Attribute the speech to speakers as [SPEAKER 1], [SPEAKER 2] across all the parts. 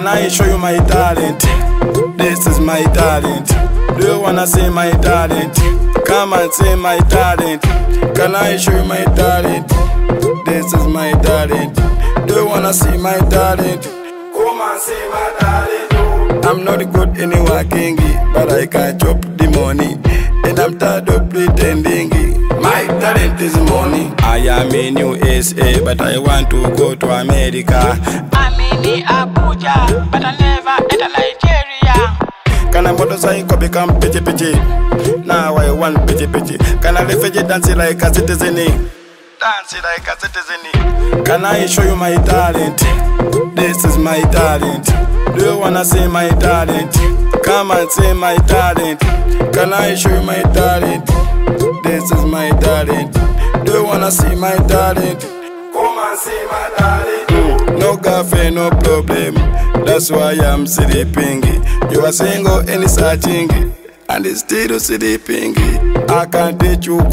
[SPEAKER 1] Can I show you my talent? This is my talent. Do you wanna see my talent? Come and see my talent. Can I show you my talent? This is my talent. Do you wanna see my talent? Come and see my talent. I'm not good in working, but I can chop the money, and I'm tired of pretending. My talent is money. I am in USA, but I want to go to America.
[SPEAKER 2] I'm in Abuja, but I never enter Nigeria.
[SPEAKER 1] Can a motorcycle become pitchy pitchy? Now I want pitchy pitchy. Can a refugee dance like a citizen? Dance like a citizen. Can I show you my talent? This is my talent. Do you wanna see my talent? Come and see my talent. Can I show you my talent? This is my talent. Do you wanna see my talent? Come and see my talent. No cafe, no problem. That's why I'm sleeping. You are single and searching, and still sleeping. I can teach you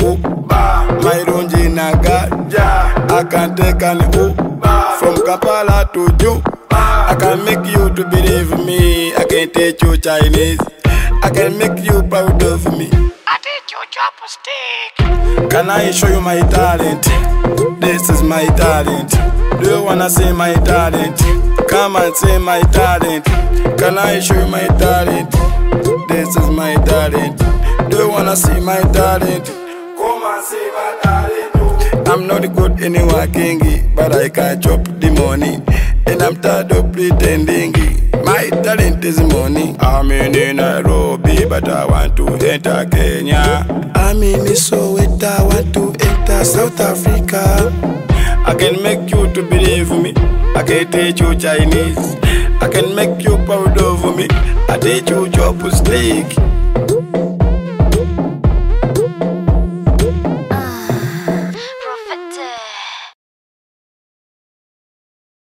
[SPEAKER 1] my runji naga. I can take an from Kampala to you. I can make you to believe me. I can teach you Chinese. I can make you proud of me.
[SPEAKER 2] I teach you chopstick.
[SPEAKER 1] Can I show you my talent? This is my talent. Do you wanna see my talent? Come and see my talent. Can I show you my talent? This is my talent. Do you wanna see my talent? Come and see my talent. I'm not good in working, but I can chop the money, and I'm tired of pretending. My talent is money. I'm in Nairobi, but I want to enter Kenya. I'm in Soweto, I want to enter South Africa. I can make you to believe me. I can teach you Chinese. I can make you proud of me. I teach you chopstick.